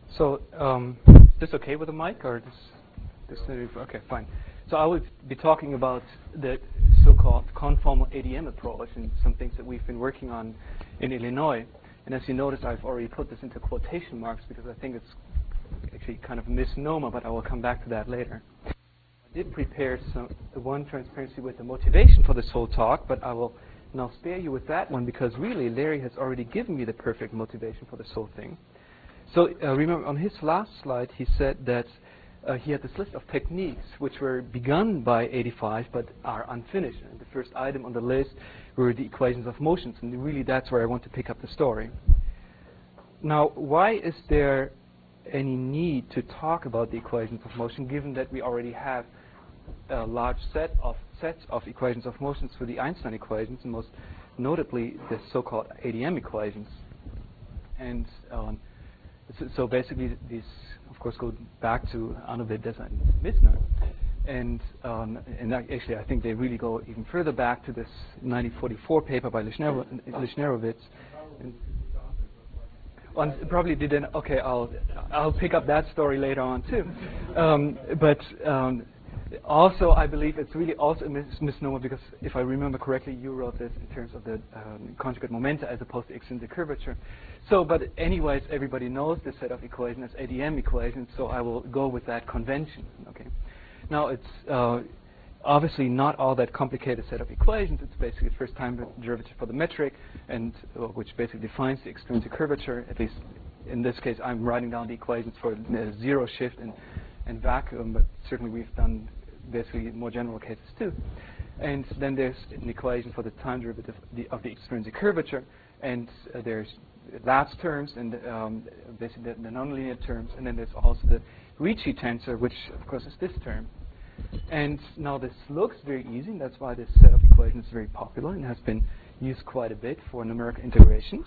So, is this okay with the mic, or this okay, fine. So I will be talking about the so-called conformal ADM approach and some things that we've been working on in Illinois. And as you notice, I've already put this into quotation marks because I think it's actually kind of a misnomer, but I will come back to that later. I did prepare the one transparency with the motivation for this whole talk, but I will now spare you with that one because really Larry has already given me the perfect motivation for this whole thing. So remember, on his last slide, he said that he had this list of techniques which were begun by 85 but are unfinished. And the first item on the list were the equations of motions, and really that's where I want to pick up the story. Now, why is there any need to talk about the equations of motion given that we already have a large sets of equations of motions for the Einstein equations, and most notably the so-called ADM equations? And so basically these, of course, go back to Arno Vedesa and Misner. And actually, I think they really go even further back to this 1944 paper by Lishnerovitz. Probably didn't. Okay, I'll pick up that story later on too. Also, I believe it's really also a misnomer because if I remember correctly, you wrote this in terms of the conjugate momenta as opposed to extrinsic curvature. So, but anyways, everybody knows this set of equations as ADM equations, so I will go with that convention. Okay. Now, it's obviously not all that complicated set of equations. It's basically the first time derivative for the metric, and which basically defines the extrinsic curvature. At least in this case, I'm writing down the equations for zero shift and vacuum, but certainly we've done basically more general cases too. And then there's an equation for the time derivative of the extrinsic curvature, and there's Laps terms and basically the nonlinear terms, and then there's also the Ricci tensor, which of course is this term. And now this looks very easy, and that's why this set of equations is very popular and has been used quite a bit for numerical integrations.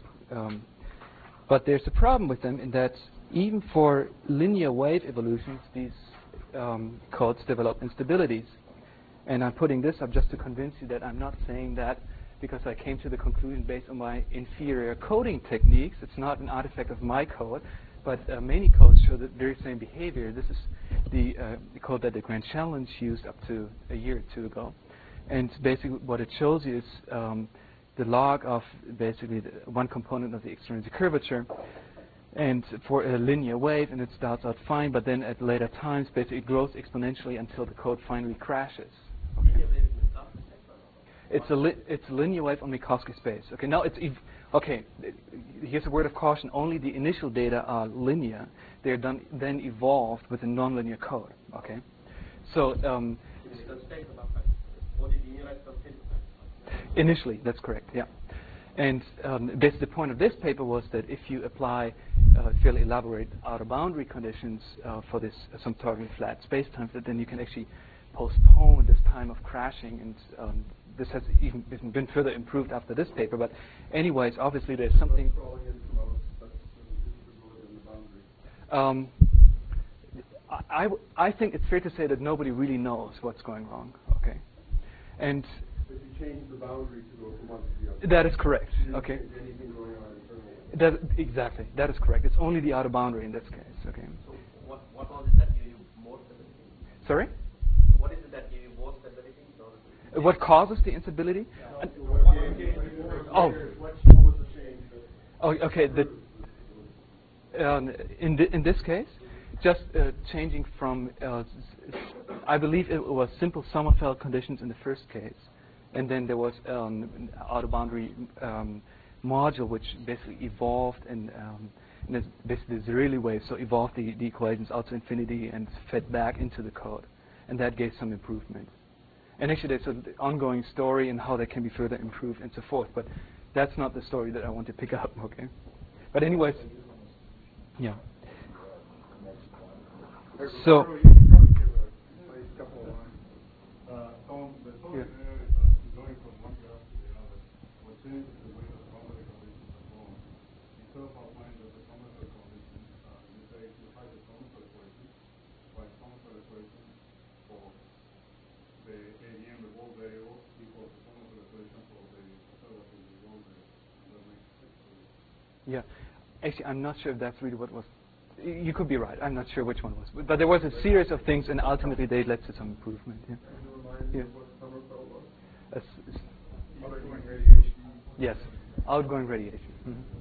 But there's a problem with them in that even for linear wave evolutions, these codes develop instabilities. And I'm putting this up just to convince you that I'm not saying that because I came to the conclusion based on my inferior coding techniques. It's not an artifact of my code, but many codes show the very same behavior. This is the code that the Grand Challenge used up to a year or two ago. And basically what it shows you is the log of basically one component of the extrinsic curvature, and for a linear wave, and it starts out fine, but then at later times basically it grows exponentially until the code finally crashes. Okay. It's a linear wave on Minkowski space. Okay, now it's okay. Here's a word of caution: only the initial data are linear. They're then evolved with a nonlinear code. Okay, so initially, that's correct. Yeah, and basically the point of this paper was that if you apply fairly elaborate outer boundary conditions for this asymptotically flat spacetime, that then you can actually postpone this time of crashing, and this has even been further improved after this paper. But anyways, obviously there's something. I think it's fair to say that nobody really knows what's going wrong. Okay, and if you change the boundary to go from one to the other. That is correct. Okay. Anything going on internally. Exactly. That is correct. It's only the outer boundary in this case. Okay. So what was it that gave you more stability? Sorry? What is it that gave you more stability? What causes the instability? Yeah. What was the change? Oh, okay. In this case, just changing from, I believe it was simple Sommerfeld conditions in the first case, and then there was outer boundary module which basically evolved and it's basically the Zereli wave, so evolved the equations out to infinity and fed back into the code, and that gave some improvements. And actually there's an ongoing story and how that can be further improved and so forth, but that's not the story that I want to pick up, okay? But anyways, yeah. So, yeah, actually, I'm not sure if that's really what was You could be right. I'm not sure which one was. But there was a series of things, and ultimately they led to some improvement. Yeah. Can you remind me Yeah. of what Sommerfeld was? As- Outgoing radiation. Yes, outgoing radiation.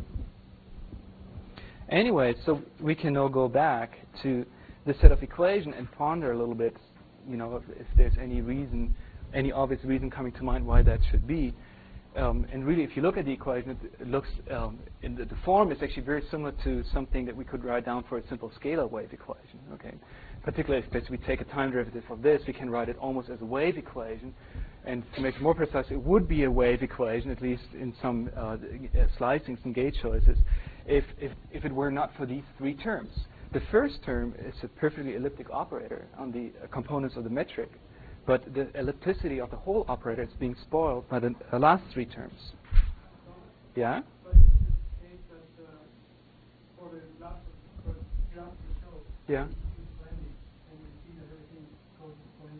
Anyway, so we can now go back to the set of equation and ponder a little bit, if there's any reason, any obvious reason coming to mind why that should be. And really, if you look at the equation, it looks, in the form is actually very similar to something that we could write down for a simple scalar wave equation. Okay, particularly if we take a time derivative of this, we can write it almost as a wave equation. And to make it more precise, it would be a wave equation, at least in some slicings and gauge choices, if it were not for these three terms. The first term is a perfectly elliptic operator on the components of the metric, but the ellipticity of the whole operator is being spoiled by the last three terms. Yeah? But isn't it the case that for the graph to show, Yeah. it's blending, and we see that everything goes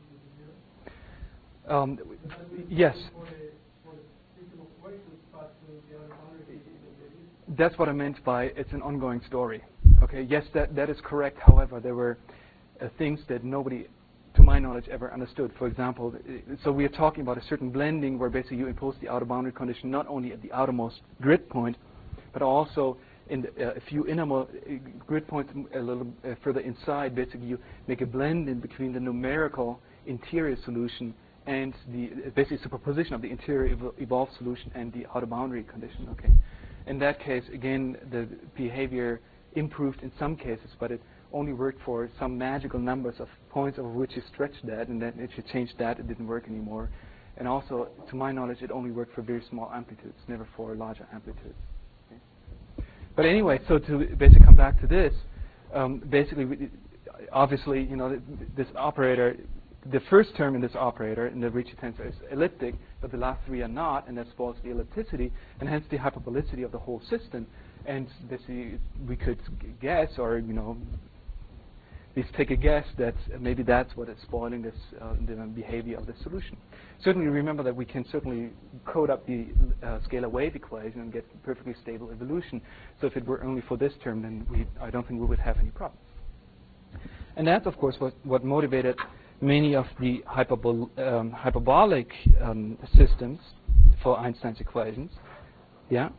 going to zero? Yes. For the system of equations, but the other boundary conditions. That's what I meant by it's an ongoing story. Okay, yes, that is correct. However, there were things that nobody, to my knowledge, ever understood. For example, so we are talking about a certain blending where basically you impose the outer boundary condition not only at the outermost grid point, but also in a few innermost grid points a little further inside. Basically, you make a blend in between the numerical interior solution and the basically superposition of the interior evolved solution and the outer boundary condition. Okay, in that case, again, the behavior improved in some cases, but it only worked for some magical numbers of points over which you stretch that, and then if you change that, it didn't work anymore. And also, to my knowledge, it only worked for very small amplitudes, never for larger amplitudes. Okay. But anyway, so to basically come back to this, basically, obviously, this operator, the first term in this operator in the Ricci tensor is elliptic, but the last three are not, and that spoils the ellipticity, and hence the hyperbolicity of the whole system. And basically, we could guess, or at least take a guess that maybe that's what is spoiling this the behavior of the solution. Certainly, remember that we can certainly code up the scalar wave equation and get perfectly stable evolution. So if it were only for this term, then I don't think we would have any problems. And that's, of course, what motivated many of the hyperbolic systems for Einstein's equations. Yeah.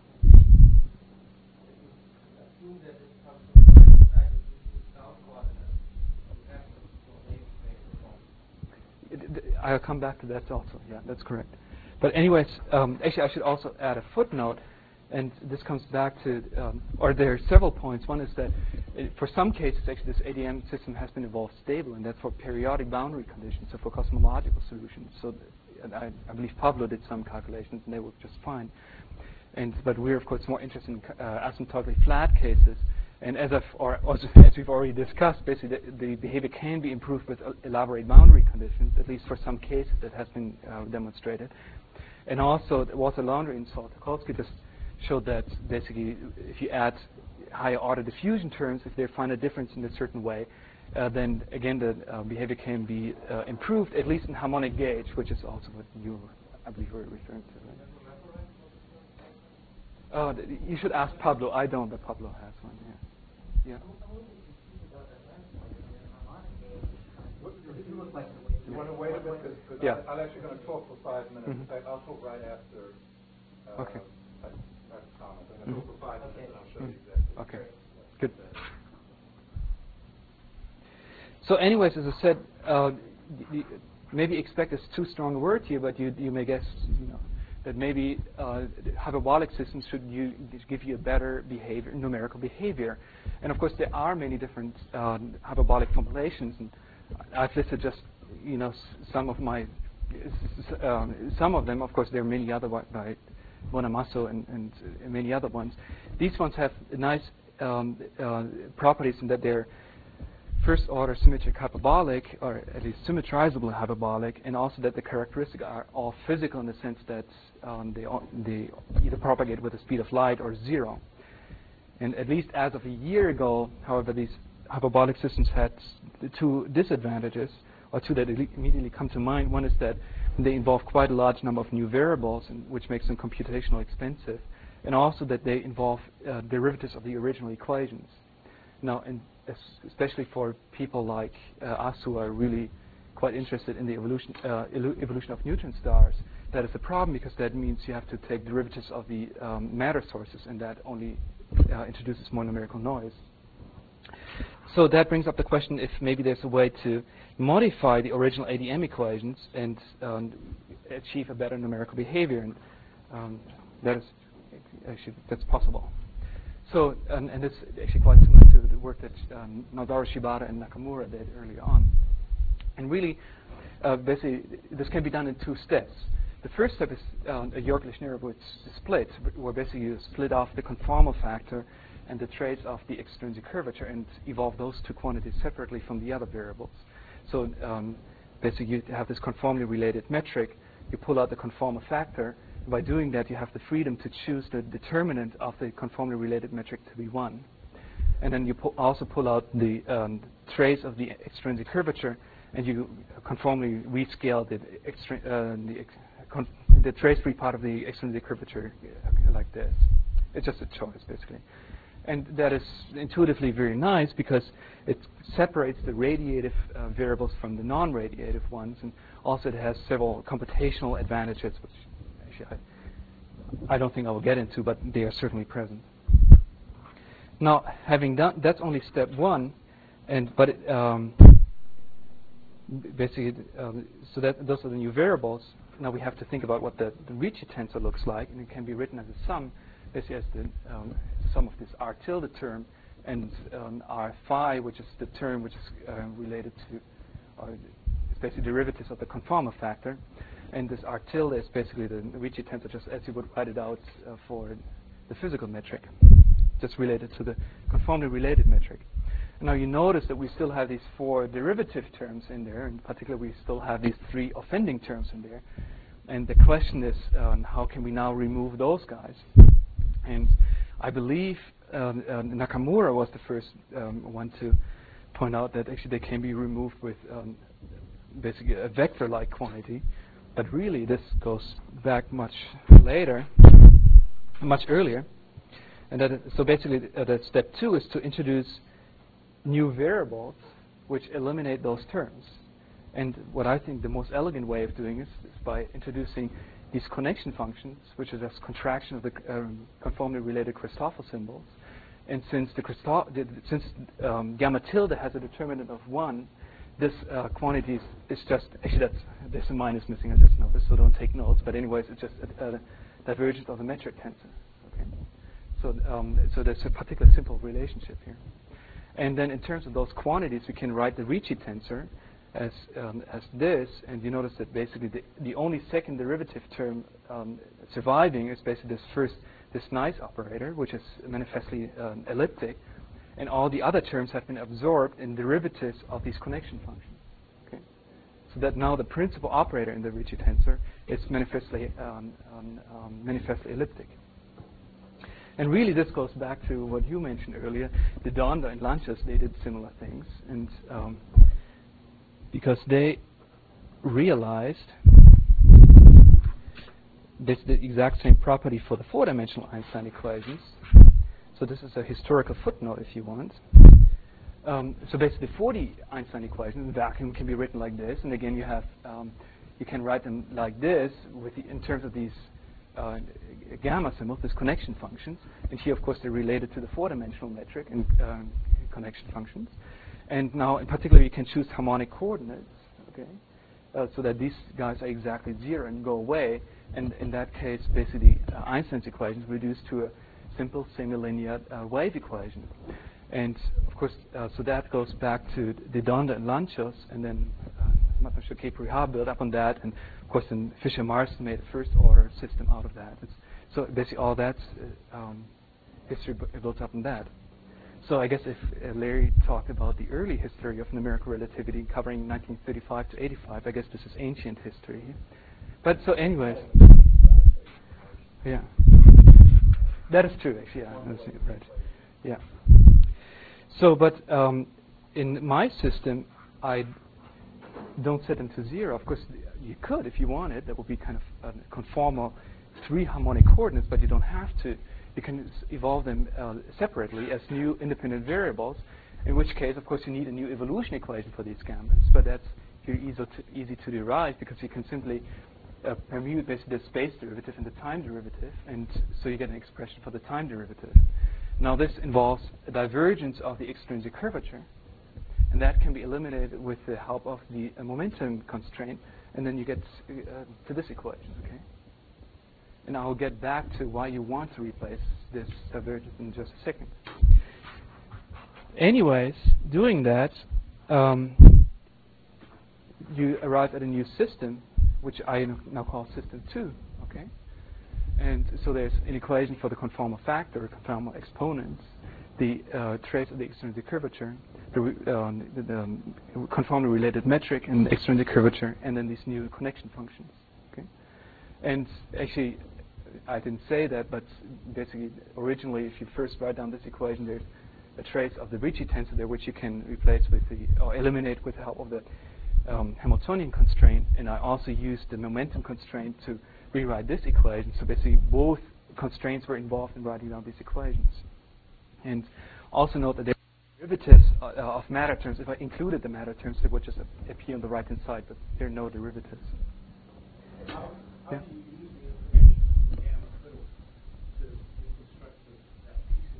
I'll come back to that also. Yeah, that's correct. But anyways, actually, I should also add a footnote, and this comes back to, or there are several points. One is that for some cases, actually, this ADM system has been evolved stable, and that's for periodic boundary conditions, so for cosmological solutions. So I believe Pablo did some calculations, and they work just fine. But we're, of course, more interested in asymptotically flat cases. And as we've already discussed, basically the behavior can be improved with elaborate boundary conditions, at least for some cases that has been demonstrated. And also, Walter Laundrie and Saul Tarkowski just showed that basically if you add higher order diffusion terms, if they find a difference in a certain way, then again the behavior can be improved, at least in harmonic gauge, which is also what you, I believe, were referring to. Right? You should ask Pablo. I don't, but Pablo has one. Yeah. Yeah. You want to wait a bit because Yeah. I'm actually going to talk for 5 minutes. Mhm. In fact, I'll talk right after. Okay. After Thomas. I'm going to talk for 5 minutes, and I'll show you exactly. Okay. Good. So, anyways, as I said, maybe expect is too strong a word here, but you may guess, that maybe hyperbolic systems should give you a better behavior, numerical behavior. And of course, there are many different hyperbolic formulations, and I've listed just some of my some of them. Of course, there are many other by Bonamasso and many other ones. These ones have nice properties in that they're first order symmetric hyperbolic, or at least symmetrizable hyperbolic, and also that the characteristics are all physical in the sense that they either propagate with the speed of light or zero. And at least as of a year ago, however, these hyperbolic systems had two disadvantages, or two that immediately come to mind. One is that they involve quite a large number of new variables, which makes them computationally expensive, and also that they involve derivatives of the original equations. Now, especially for people like us who are really quite interested in the evolution of neutron stars, that is a problem because that means you have to take derivatives of the matter sources, and that only introduces more numerical noise. So that brings up the question if maybe there's a way to modify the original ADM equations and achieve a better numerical behavior, and that's possible. So, and it's actually quite similar to the work that Nozoru Shibata and Nakamura did earlier on. And really, basically, this can be done in 2 steps. The first step is a York-Lishnerowitz split, where basically you split off the conformal factor and the trace of the extrinsic curvature and evolve those 2 quantities separately from the other variables. So basically, you have this conformally related metric. You pull out the conformal factor. By doing that, you have the freedom to choose the determinant of the conformally related metric to be 1. And then you also pull out the trace of the extrinsic curvature, and you conformally rescale the trace-free part of the extrinsic curvature like this. It's just a choice, basically. And that is intuitively very nice because it separates the radiative variables from the non-radiative ones, and also it has several computational advantages, which actually I don't think I will get into, but they are certainly present. Now, having done, that's only step 1, but basically, so that those are the new variables. Now we have to think about what the Ricci tensor looks like, and it can be written as a sum, basically as the sum of this R tilde term and R phi, which is the term which is related to, it's basically derivatives of the conformal factor. And this R tilde is basically the Ricci tensor, just as you would write it out for the physical metric, just related to the conformally related metric. And now you notice that we still have these 4 derivative terms in there. In particular, we still have these 3 offending terms in there. And the question is, how can we now remove those guys? And I believe Nakamura was the first one to point out that actually they can be removed with basically a vector-like quantity. But really, this goes back much later, much earlier. And that so basically, that step 2 is to introduce new variables which eliminate those terms. And what I think the most elegant way of doing is by introducing these connection functions, which is just contraction of the conformally related Christoffel symbols. And since gamma tilde has a determinant of 1, this quantity is just, actually there's a minus missing, I just noticed, so don't take notes. But anyways, it's just a divergence of the metric tensor. Okay. So there's a particular simple relationship here. And then in terms of those quantities, we can write the Ricci tensor as this, and you notice that basically the only second derivative term surviving is basically this nice operator, which is manifestly elliptic, and all the other terms have been absorbed in derivatives of these connection functions. Okay, so that now the principal operator in the Ricci tensor is manifestly elliptic. And really, this goes back to what you mentioned earlier. The Donda and Lanchas, they did similar things, and because they realized this the exact same property for the 4-dimensional Einstein equations. So this is a historical footnote, if you want. So basically, the 4D Einstein equations in vacuum can be written like this, and again, you have you can write them like this with in terms of these gamma symbols, these connection functions. And here, of course, they're related to the 4-dimensional metric and connection functions. And now, in particular, you can choose harmonic coordinates, okay, so that these guys are exactly 0 and go away. And in that case, basically, Einstein's equation is reduced to a simple semi-linear wave equation. And of course, so that goes back to the Donda and Lanchos, and then Mathieu-Choquet-Pruhat built up on that, and of course, then Fisher-Marston made a first-order system out of that. So basically, all that's history built up on that. So I guess if Larry talked about the early history of numerical relativity covering 1935 to 85, I guess this is ancient history. But so anyways, yeah. That is true, actually, yeah. That's right. Yeah. So, but in my system, I don't set them to 0. Of course, you could if you wanted. That would be kind of a conformal 3 harmonic coordinates, but you don't have to. you can evolve them separately as new independent variables, in which case, of course, you need a new evolution equation for these gambits, but that's here easy to derive because you can simply permute basically the space derivative and the time derivative, and so you get an expression for the time derivative. Now this involves a divergence of the extrinsic curvature, and that can be eliminated with the help of the momentum constraint, and then you get to this equation, okay? And I'll get back to why you want to replace this divergence in just a second. Anyways, doing that, you arrive at a new system, which I now call system 2, okay? And so there's an equation for the conformal factor, conformal exponents, the trace of the extrinsic curvature, the conformally related metric and the extrinsic curvature, and then these new connection functions, okay? And actually, I didn't say that, but basically, originally, if you first write down this equation, there's a trace of the Ricci tensor there, which you can replace with or eliminate with the help of the Hamiltonian constraint, and I also used the momentum constraint to rewrite this equation. So basically, both constraints were involved in writing down these equations. And also note that there are derivatives of matter terms. If I included the matter terms, they would just appear on the right-hand side, but there are no derivatives. How Yeah. do you use the information from gamma fiddle to reconstruct that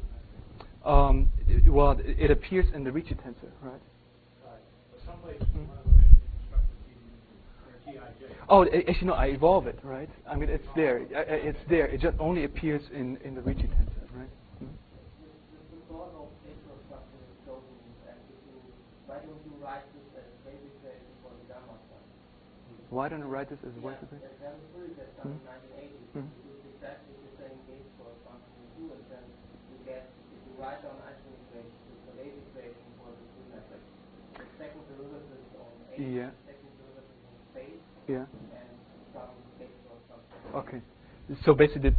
piece of Well, it appears in the Ricci tensor, right? Right. But someplace one of the measures constructed TIJ. Oh, actually, no, I evolve it, right? I mean, it's there. It's there. It just only appears in the Ricci tensor, right? The causal spatial structure is chosen, and why don't you write this as wave equation for the gamma sum? Why don't I write this as what? There's a theory that's done in 1980. Mhm. You use exactly the same gauge for function 2, and then you get, if you write down Einstein equation, it's the wave equation for the two metric. The second derivative is on A, Yeah. the second derivative is on space, Yeah. and some gauge for function. Okay. So basically,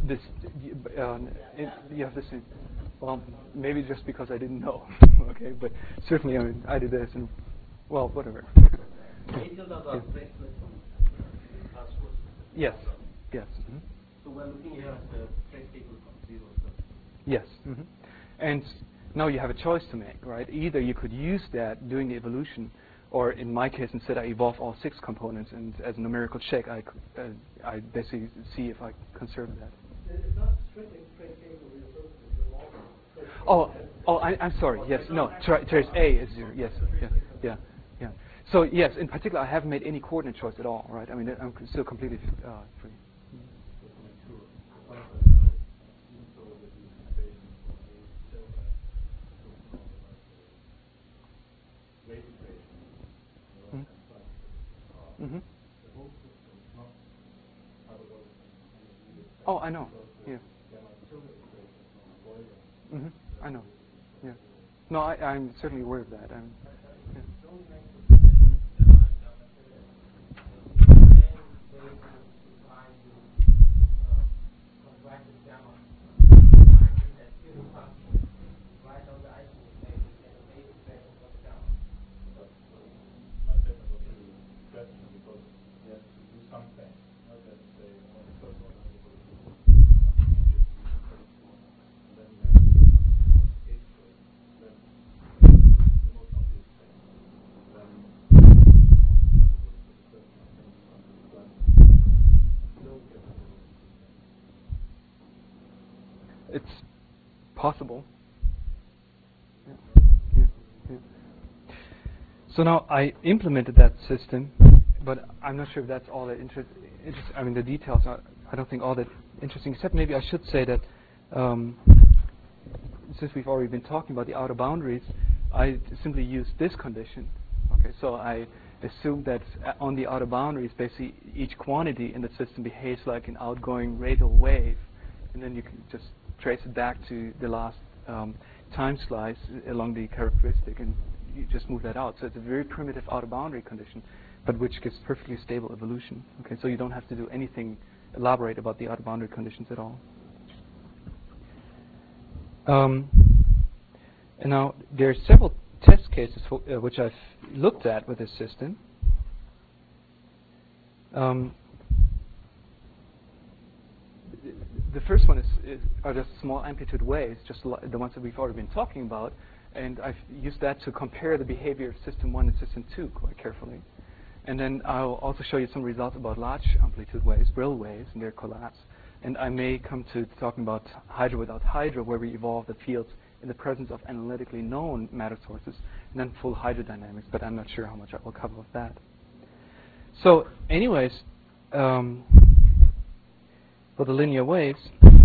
you have the same. Well, maybe just because I didn't know. Okay, but certainly, I mean, I did this, and well, whatever. Ratios are the traceless sources. Yes. Yes. Mm-hmm. So we're looking here at the trace table from 0. So Yes. Mm-hmm. And now you have a choice to make, right? Either you could use that doing the evolution, or in my case, instead I evolve all 6 components, and as a numerical check, I basically see if I conserve that. It's not strictly trace table you're I'm sorry. Yes. No. Trace A is 0. Yes. Yeah. So yes, in particular, I haven't made any coordinate choice at all, right? I mean, I'm still completely free. Mm-hmm. Oh, I know. Yeah. Mm-hmm. I know. Yeah. No, I'm certainly aware of that. Yeah. It's possible. Yeah. So now I implemented that system, but I'm not sure if that's all that I mean, the details are, I don't think, all that interesting, except maybe I should say that since we've already been talking about the outer boundaries, I simply use this condition. Okay, so I assume that on the outer boundaries, basically each quantity in the system behaves like an outgoing radial wave, and then you can just trace it back to the last time slice along the characteristic, and you just move that out. So it's a very primitive outer boundary condition, but which gives perfectly stable evolution. Okay, so you don't have to do anything elaborate about the outer boundary conditions at all. And now there are several test cases which I've looked at with this system. the first one are just small amplitude waves, just the ones that we've already been talking about. And I've used that to compare the behavior of system 1 and system 2 quite carefully. And then I'll also show you some results about large amplitude waves, Brill waves, and their collapse. And I may come to talking about hydra without hydra, where we evolve the fields in the presence of analytically known matter sources, and then full hydrodynamics, but I'm not sure how much I will cover of that. So anyways, for the linear waves,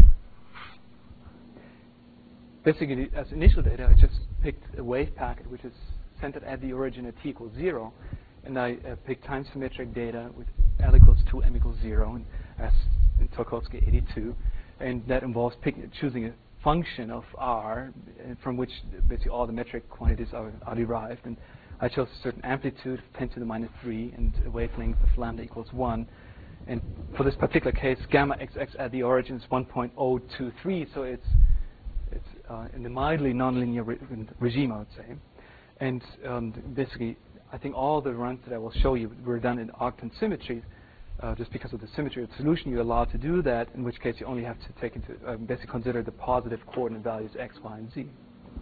basically as initial data, I just picked a wave packet which is centered at the origin at t equals 0, and I picked time symmetric data with L equals 2, M equals 0, and as in Tolkowski 82, and that involves choosing a function of R from which basically all the metric quantities are derived. And I chose a certain amplitude of 10 to the minus 3 and a wavelength of lambda equals 1. And for this particular case, gamma XX at the origin is 1.023, so it's in the mildly nonlinear regime, I would say. And basically, I think all the runs that I will show you were done in octant symmetry. Just because of the symmetry of the solution, you're allowed to do that, in which case you only have to take into basically consider the positive coordinate values x, y, and z.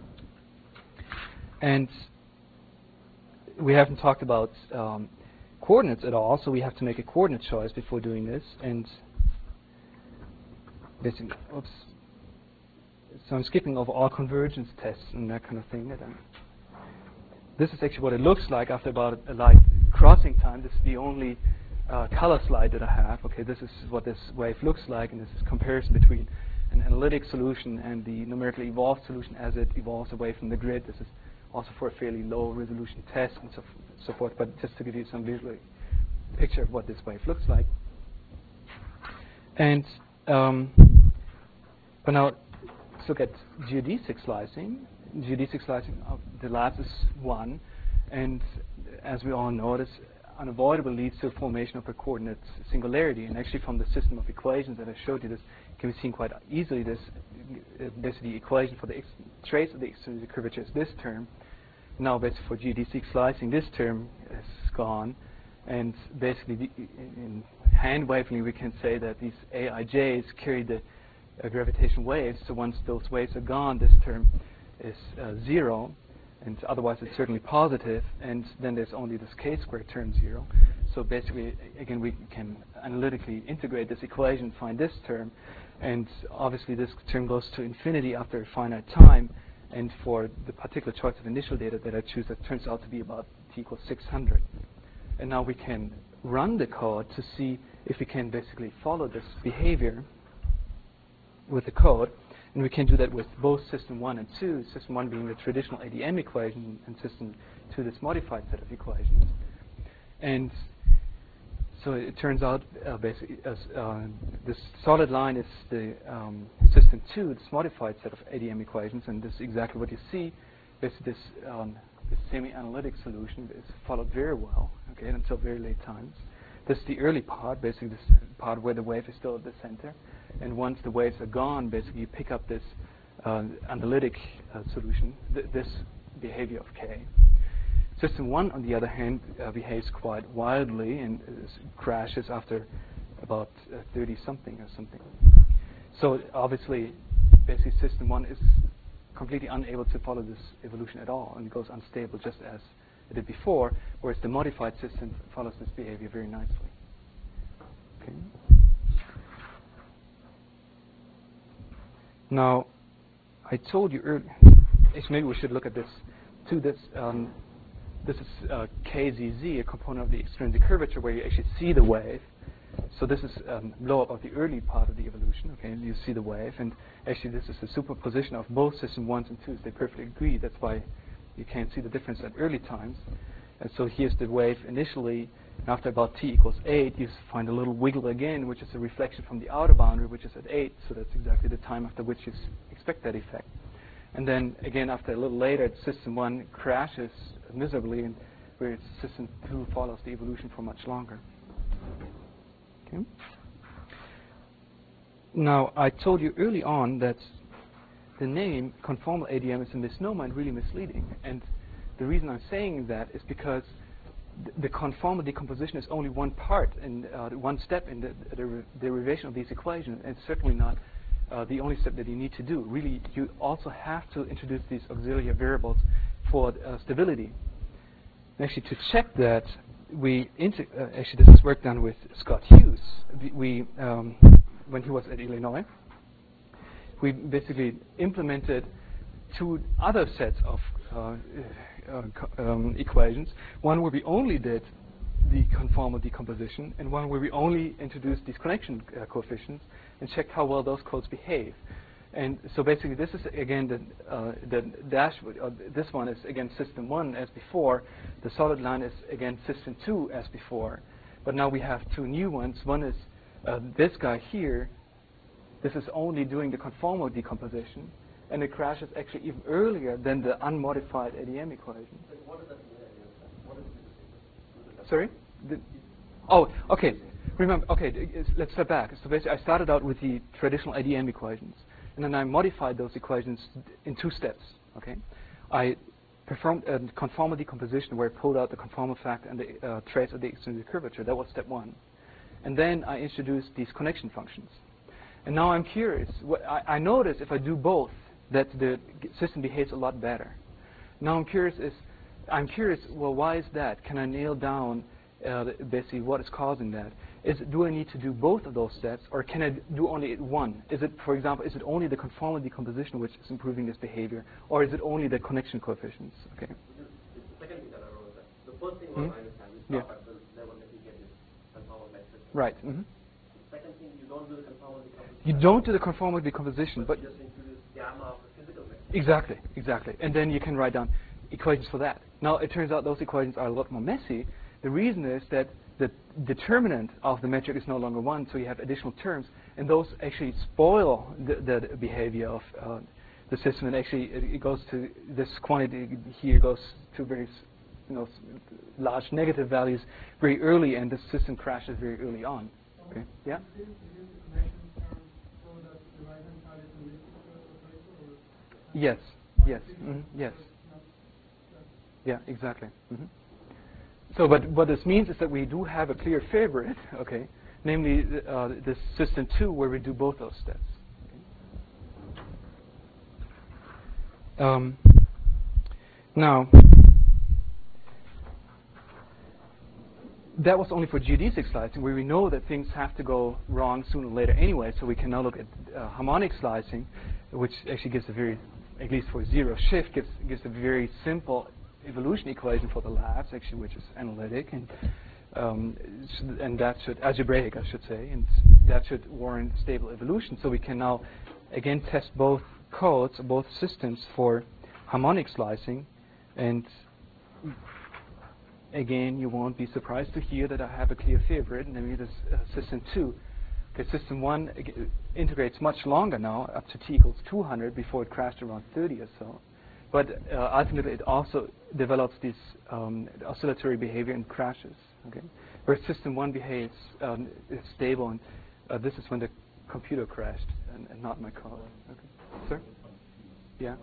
And we haven't talked about coordinates at all, so we have to make a coordinate choice before doing this. And basically, oops. So I'm skipping over all convergence tests and that kind of thing. This is actually what it looks like after about a light crossing time. This is the only color slide that I have. Okay, this is what this wave looks like, and this is comparison between an analytic solution and the numerically evolved solution as it evolves away from the grid. This is also for a fairly low resolution test and so forth, but just to give you some visual picture of what this wave looks like. And but now let's look at geodesic slicing. Geodesic slicing of the last is 1, and as we all know, this unavoidably leads to a formation of a coordinate singularity. And actually, from the system of equations that I showed you, this can be seen quite easily. This basically the equation for the trace of the extrinsic curvature is this term. Now, basically for geodesic slicing, this term is gone, and basically in hand wavelength, we can say that these aij's carry the gravitational waves. So once those waves are gone, this term is 0. And otherwise, it's certainly positive, and then there's only this k-squared term 0. So basically, again, we can analytically integrate this equation, find this term, and obviously this term goes to infinity after a finite time. And for the particular choice of initial data that I choose, that turns out to be about t equals 600. And now we can run the code to see if we can basically follow this behavior with the code. And we can do that with both system 1 and 2, system 1 being the traditional ADM equation, and system 2 this modified set of equations. And so it turns out basically this solid line is the system 2, this modified set of ADM equations, and this is exactly what you see. Basically, this semi-analytic solution is followed very well, okay, until very late times. This is the early part, basically this part where the wave is still at the center. And once the waves are gone, basically you pick up this analytic solution, this behavior of k. System 1, on the other hand, behaves quite wildly and crashes after about 30-something or something. So obviously, basically system 1 is completely unable to follow this evolution at all, and goes unstable just as it did before, whereas the modified system follows this behavior very nicely. Okay. Now, I told you earlier, actually maybe we should look at this too. This is KZZ, a component of the extrinsic curvature, where you actually see the wave. So this is blow up of the early part of the evolution, okay, and you see the wave. And actually this is a superposition of both system 1s and 2s. They perfectly agree. That's why you can't see the difference at early times. And so here's the wave initially. And after about t equals 8, you find a little wiggle again, which is a reflection from the outer boundary, which is at 8. So that's exactly the time after which you expect that effect. And then again, after a little later, system 1 crashes miserably, and whereas system 2 follows the evolution for much longer. Okay. Now, I told you early on that the name conformal ADM is a misnomer and really misleading. And the reason I'm saying that is because the conformal decomposition is only one part and one step in the derivation of these equations. And it's certainly not the only step that you need to do. Really, you also have to introduce these auxiliary variables for stability. And actually, to check that, actually this is work done with Scott Hughes. When he was at Illinois, we basically implemented two other sets of equations. One where we only did the conformal decomposition, and one where we only introduced these connection coefficients and checked how well those codes behave. And so basically, this is again the dashboard. This one is again system 1 as before. The solid line is again system 2 as before. But now we have two new ones. One is this guy here. This is only doing the conformal decomposition, and it crashes actually even earlier than the unmodified ADM equation. Sorry? Oh, okay. Remember, okay, let's step back. So basically, I started out with the traditional ADM equations, and then I modified those equations in 2 steps. Okay, I performed a conformal decomposition where I pulled out the conformal factor and the trace of the extrinsic curvature. That was step 1. And then I introduced these connection functions. And now I'm curious. I notice if I do both, that the system behaves a lot better. Now I'm curious, well, why is that? Can I nail down basically what is causing that? Do I need to do both of those steps, or can I do only one? Is it, for example, is it only the conformal decomposition which is improving this behavior, or is it only the connection coefficients? Okay. The second thing that I wrote is that the first thing was I understand you stop at the level that you get this conformal metric. Right. The second thing, you don't do the conformal decomposition. You don't do the conformal decomposition, but you just introduce gamma of the physical metric. Exactly. And then you can write down equations for that. Now it turns out those equations are a lot more messy. The reason is that the determinant of the metric is no longer 1, so you have additional terms, and those actually spoil the behavior of the system. And actually, it goes to this quantity here goes to very large negative values very early, and the system crashes very early on. Okay. Yeah. Yes. Yes. Yes. Yeah. Exactly. So, but what this means is that we do have a clear favorite, okay, namely this system 2, where we do both those steps. Okay. Now, that was only for geodesic slicing, where we know that things have to go wrong sooner or later anyway. So we can now look at harmonic slicing, which actually gives a very, at least for zero shift, gives a very simple evolution equation for the labs, actually, which is analytic, and that should, algebraic, I should say, and that should warrant stable evolution. So we can now, again, test both codes, both systems for harmonic slicing, and again, you won't be surprised to hear that I have a clear favorite, namely this system 2. Okay, system 1 integrates much longer now, up to t equals 200, before it crashed around 30 or so. But ultimately, it also develops this oscillatory behavior and crashes. Okay, where system 1 behaves is stable, and this is when the computer crashed, and not my code. Okay, sir. Yeah.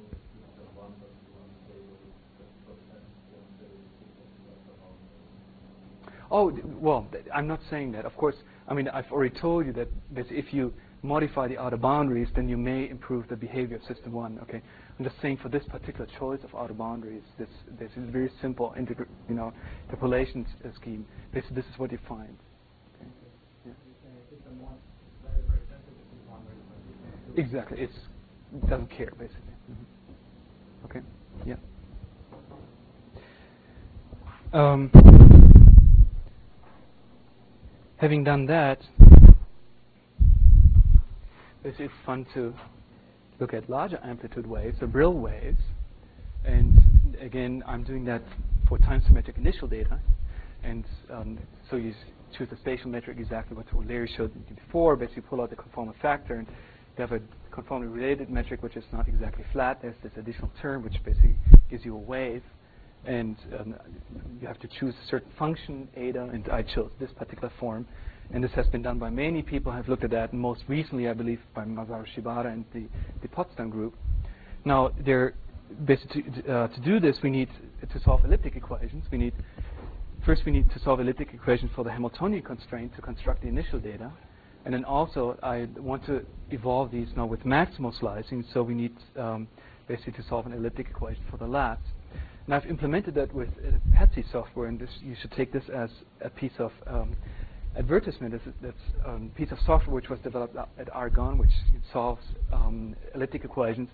Oh, well, I'm not saying that. Of course, I mean, I've already told you that if you modify the outer boundaries, then you may improve the behavior of system 1. Okay, I'm just saying for this particular choice of outer boundaries, this is very simple interpolation scheme. This is what you find. Okay. Yeah. Exactly, it doesn't care basically. Okay. Yeah. Having done that, it's fun to look at larger amplitude waves, or Brill waves, and again, I'm doing that for time-symmetric initial data, and so you choose the spatial metric, exactly what Larry showed you before. Basically, pull out the conformal factor, and you have a conformally related metric, which is not exactly flat. There's this additional term, which basically gives you a wave, and you have to choose a certain function, eta, and I chose this particular form. And this has been done by many people who have looked at that, and most recently, I believe, by Masaru Shibata and the Potsdam group. Now, basically, to do this, we need to solve elliptic equations. First, we need to solve elliptic equations for the Hamiltonian constraint to construct the initial data. And then also, I want to evolve these now with maximal slicing, so we need basically to solve an elliptic equation for the lats. And I've implemented that with PETSI software, and you should take this as a piece of advertisement. That's a piece of software which was developed at Argonne, which solves elliptic equations.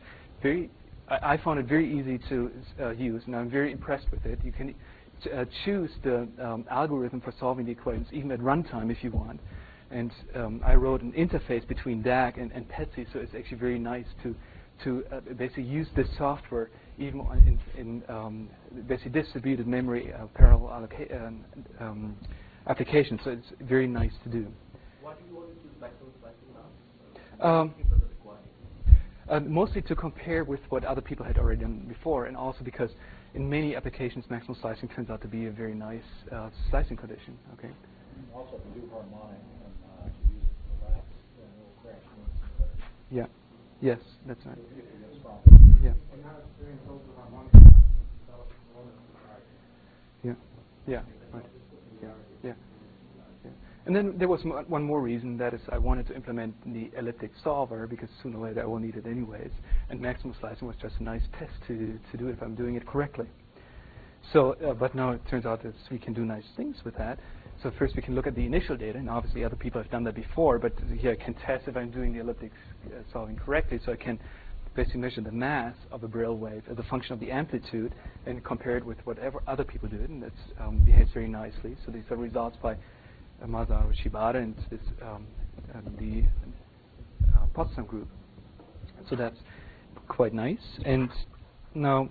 I found it very easy to use, and I'm very impressed with it. You can choose the algorithm for solving the equations, even at runtime if you want. And I wrote an interface between DAG and PETSI, so it's actually very nice to basically use this software even in basically distributed memory parallel applications. So it's very nice to do. What do you want to use maximal slicing now? Mostly to compare with what other people had already done before, and also because in many applications maximal slicing turns out to be a very nice slicing condition. Okay. Also, if you do harmonic and you use it for laps, then it will crash once. Yeah. Yes, that's right. Yeah. And now it's doing those with harmonic slicing. Yeah. Yeah. Right. Yeah. Yeah. Yeah. And then there was one more reason, that is I wanted to implement the elliptic solver because sooner or later I will need it anyways. And maximal slicing was just a nice test to do it if I'm doing it correctly. So, but now it turns out that we can do nice things with that. So first we can look at the initial data, and obviously other people have done that before, but here I can test if I'm doing the elliptic solving correctly. So I can basically measure the mass of a Brill wave as a function of the amplitude and compare it with whatever other people did, and that behaves very nicely. So these are results by Masaharu Shibata and this, the Potsdam group. So that's quite nice. And now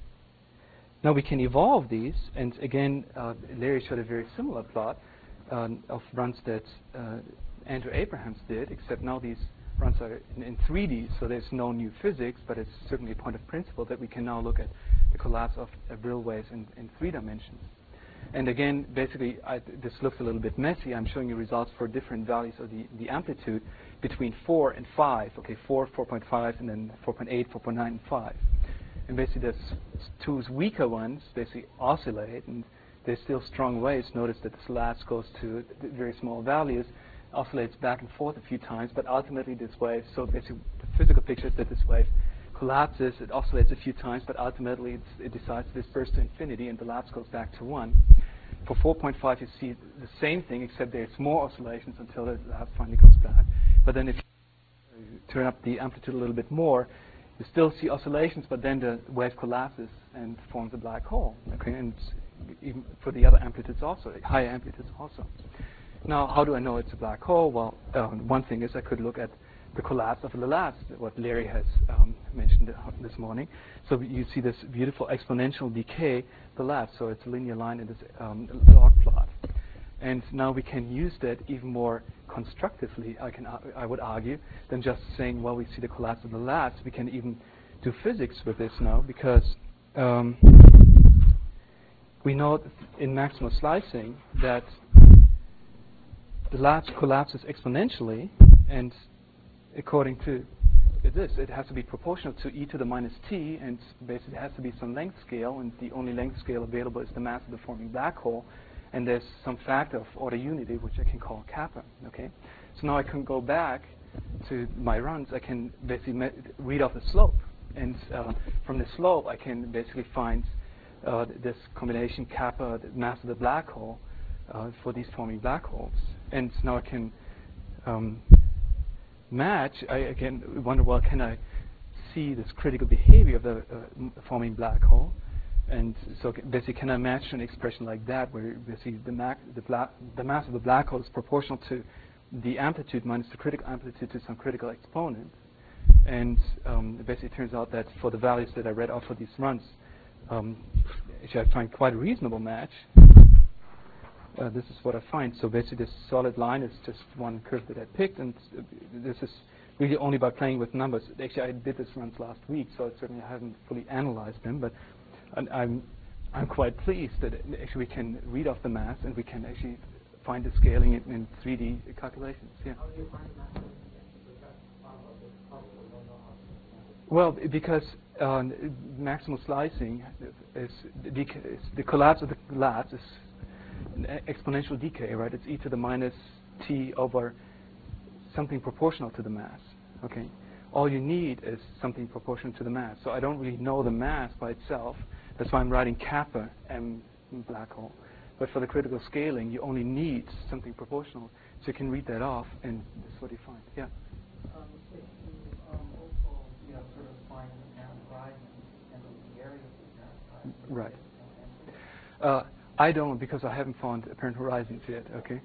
we can evolve these, and again, Larry showed a very similar plot of runs that Andrew Abrahams did, except now these runs are in 3D, so there's no new physics, but it's certainly a point of principle that we can now look at the collapse of Brill waves in 3 dimensions. And again, basically, this looks a little bit messy. I'm showing you results for different values of the amplitude between 4 and 5. Okay, 4, 4.5, and then 4.8, 4.9, and 5. And basically, there's two weaker ones basically oscillate, and there's still strong waves. Notice that this last goes to very small values, oscillates back and forth a few times, but ultimately this wave, so basically the physical picture is that this wave collapses, it oscillates a few times, but ultimately it decides to disperse to infinity, and the lapse goes back to 1. For 4.5, you see the same thing, except there's more oscillations until the lapse finally goes back. But then if you turn up the amplitude a little bit more, you still see oscillations, but then the wave collapses and forms a black hole. Okay, and even for the other amplitudes also, higher amplitudes also. Now, how do I know it's a black hole? Well, one thing is I could look at the collapse of the lapse, what Larry has mentioned this morning. So you see this beautiful exponential decay, the lapse. So it's a linear line in this log plot. And now we can use that even more constructively, I would argue, than just saying, well, we see the collapse of the lapse. We can even do physics with this now, because we know in maximal slicing that the lapse collapses exponentially, and according to this, it has to be proportional to e to the minus t, and basically it has to be some length scale, and the only length scale available is the mass of the forming black hole. And there's some factor of order unity, which I can call kappa. Okay, so now I can go back to my runs. I can basically read off the slope, and from the slope, I can basically find this combination kappa, the mass of the black hole, for these forming black holes. And now I can match. I again wonder, well, can I see this critical behavior of the forming black hole? And so basically, can I match an expression like that, where basically the mass of the black hole is proportional to the amplitude minus the critical amplitude to some critical exponent? And basically, it turns out that for the values that I read off for these runs, actually I find quite a reasonable match. This is what I find. So basically, this solid line is just one curve that I picked, and this is really only by playing with numbers. Actually, I did this runs last week, so certainly I haven't fully analyzed them, but I'm quite pleased that actually we can read off the mass, and we can actually find the scaling in 3D calculations. Yeah. How do you find that? Well, because maximal slicing is the collapse of the lapse is an exponential decay, right? It's e to the minus t over something proportional to the mass. Okay, all you need is something proportional to the mass. So I don't really know the mass by itself. That's why I'm writing kappa m black hole. But for the critical scaling, you only need something proportional. So you can read that off, and that's what you find. Yeah. If you also, sort of find the apparent horizon and the area of the apparent horizon. Right. I don't, because I haven't found apparent horizons yet. Okay.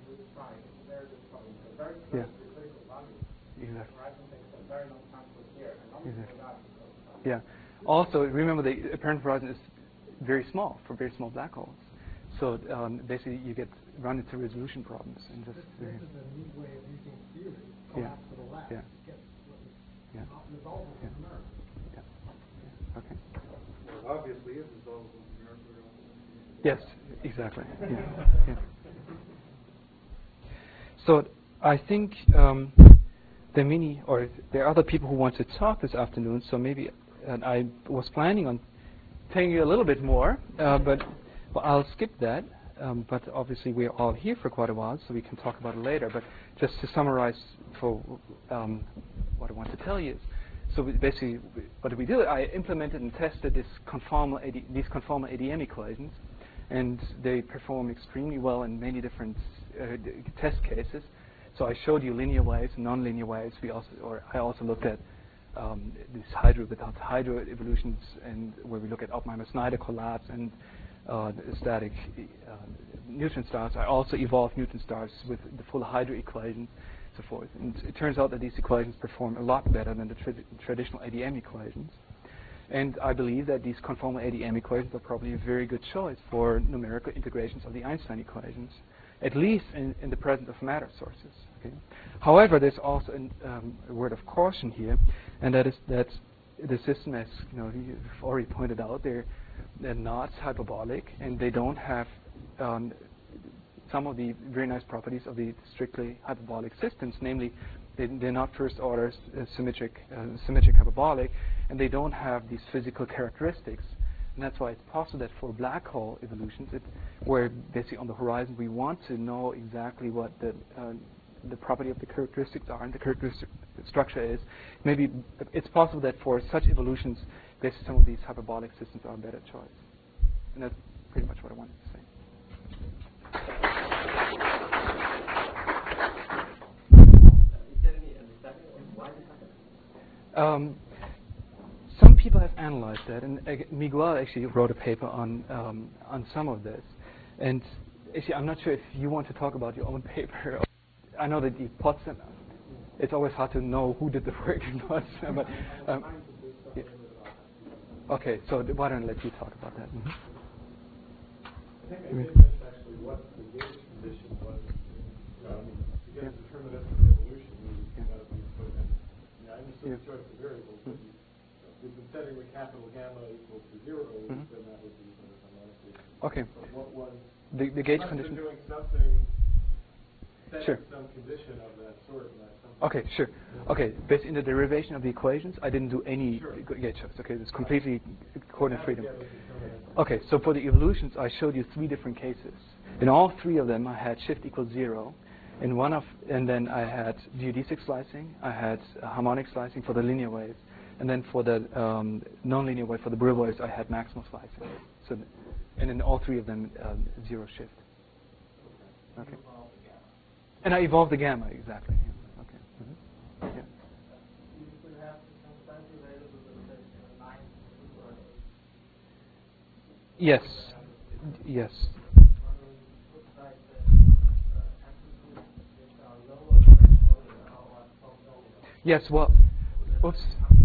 Yeah. Exactly. Exactly. Yeah. Also, remember the apparent horizon is very small for very small black holes. So basically, you run into resolution problems. And just this is a neat way of using theory. Yeah. Collapse to the left. Yeah. Get what is Yeah. not resolvable Yeah. from Earth. Yeah. Yeah. Okay. Well, obviously, it's resolvable in Europe. Yes, exactly. Yeah. Yeah. So I think there are other people who want to talk this afternoon. So maybe I was planning on telling you a little bit more, but I'll skip that. But obviously we're all here for quite a while, so we can talk about it later. But just to summarize for what I want to tell you is, so basically what did we do? I implemented and tested these conformal ADM equations, and they perform extremely well in many different test cases. So I showed you linear waves and nonlinear waves. I also looked at these hydro without hydro evolutions, and where we look at Oppenheimer-Snyder collapse and static neutron stars. I also evolved neutron stars with the full hydro equation, so forth. And it turns out that these equations perform a lot better than the traditional ADM equations. And I believe that these conformal ADM equations are probably a very good choice for numerical integrations of the Einstein equations, at least in the presence of matter sources. Okay? However, there's also a word of caution here, and that is that the system, as you've already pointed out, they're not hyperbolic, and they don't have some of the very nice properties of the strictly hyperbolic systems, namely they're not first order symmetric hyperbolic, and they don't have these physical characteristics. And that's why it's possible that for black hole evolutions, where basically on the horizon we want to know exactly what the property of the characteristics are and the characteristic structure is, maybe it's possible that for such evolutions, basically some of these hyperbolic systems are a better choice. And that's pretty much what I wanted to say. Some people have analyzed that, and Miguel actually wrote a paper on some of this. And actually, I'm not sure if you want to talk about your own paper. I know that the Potsdam. It's always hard to know who did the work in Potsdam, but yeah. Okay. So why don't I let you talk about that? Mm-hmm. I think I did mention actually what the gauge condition was. To get a deterministic evolution, we put in. I understood the choice of variables, but we've been setting the capital gamma equal to 0, then that would be harmonically. Okay. But what was the gauge condition? Doing something, setting sure. some condition of that sort. Okay, sure. Okay, based in the derivation of the equations, I didn't do any gauge choice. Okay, it's completely coordinate freedom. Okay, so for the evolutions, I showed you 3 different cases. In all 3 of them, I had shift equals 0. And then I had geodesic slicing. I had harmonic slicing for the linear waves, and then for the nonlinear wave, for the Brill waves, I had maximal slicing. So, and in all 3 of them, 0 shift. Okay. And I evolved the gamma exactly. Okay. Mm-hmm. Yeah. You could have sometimes available the line or Yes. Yes. Yes. Well. Oops.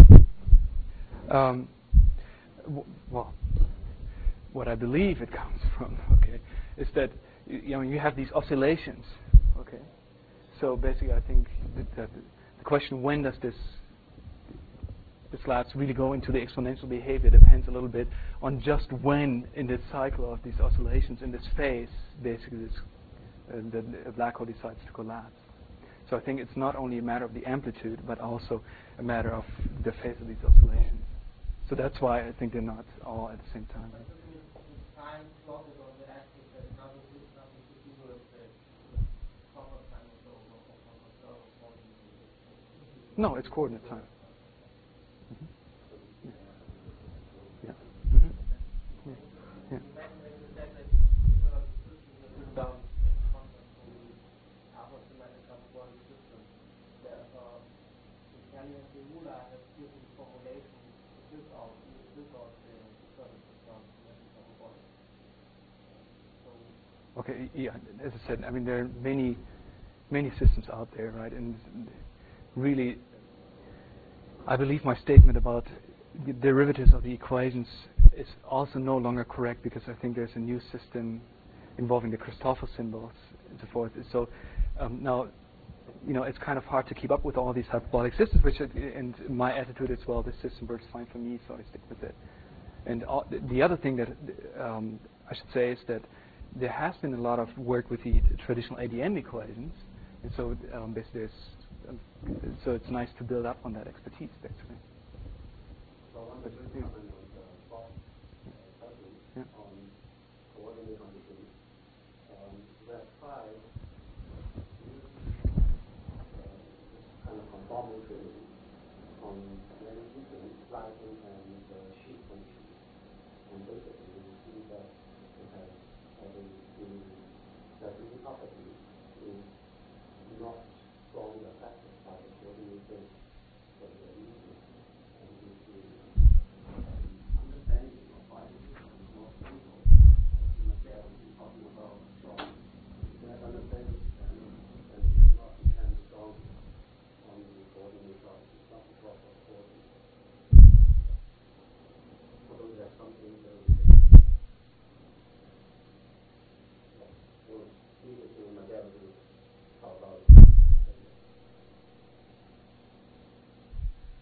Well, what I believe it comes from, okay, is that you have these oscillations, okay. So basically, I think that the question, when does this lapse really go into the exponential behavior, depends a little bit on just when in this cycle of these oscillations, in this phase, basically the black hole decides to collapse. So I think it's not only a matter of the amplitude, but also a matter of the phase of these oscillations. So that's why I think they're not all at the same time. Time plotted on the axis has nothing to do with the proper time of the No, it's coordinate time. Mm-hmm. Yeah. Yeah. Mm-hmm. Yeah. Yeah. Okay, yeah, as I said, I mean, there are many systems out there, right? And really, I believe my statement about the derivatives of the equations is also no longer correct, because I think there's a new system involving the Christoffel symbols and so forth. So now, it's kind of hard to keep up with all these hyperbolic systems, and my attitude is, well, this system works fine for me, so I stick with it. And the other thing that I should say is that there has been a lot of work with the traditional ADM equations, and so basically so it's nice to build up on that expertise, basically. So I want to comment on the Bob question on coordinate conditions. That phi is this kind of conformal trinity on many different Latin and